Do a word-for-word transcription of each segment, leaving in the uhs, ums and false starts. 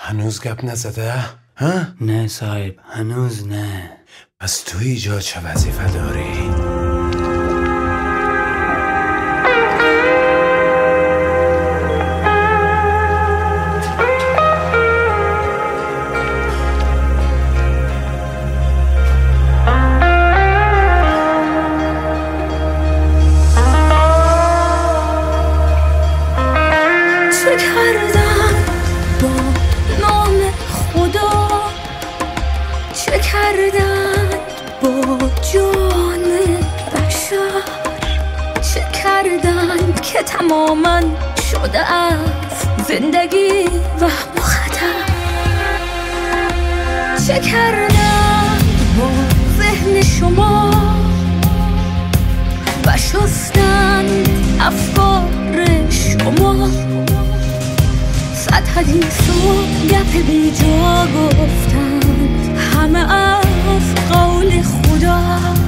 هنوز گپ نزده؟ ها؟ نه صاحب، هنوز نه. پس تو اینجا چه وظیفه داری؟ چه کردم با نام خدا؟ چه کردن با جان بشر؟ چه کردن که تماما شده از زندگی و خطر؟ چه کردن با ذهن شما و شستن افکار شما؟ صد حدیث و گپ بی جا گفتند، همه از قول خدا.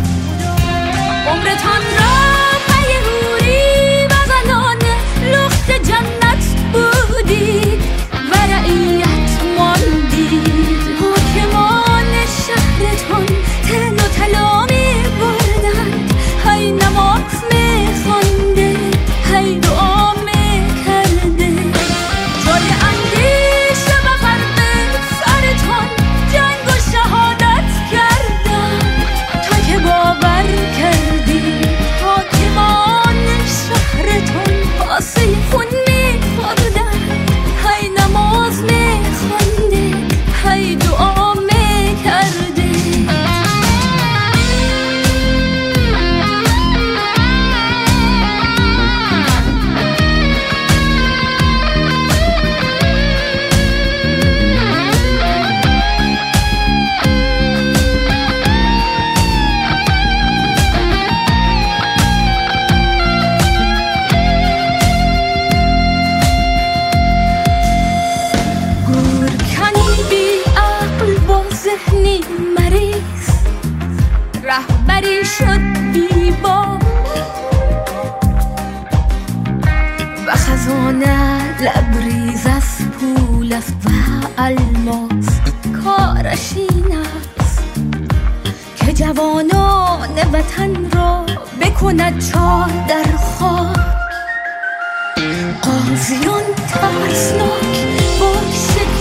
عمرتان را پی حوری و زنان لخت جنت بودید و رعیت ماندید. حاکمان شهرتان تن و طلا می بردند، هی نماز می خوانده، هی دعا می کرده. جای اندیشه و فرق سرتان جنگ و شهادت کردن، تا که باور کردی حاکمان شهرتان پاسه خون می خوردن، هی نماز می خونده، هی دعا می کرده. گورکنی بی عقل با ذهنی مریض، رهبری شد بی بال و خزانه لبریز از پول است و الماس. کارش این است که جوانان وطن را بکند چار در خواب. قاضیان ترسناک با شکل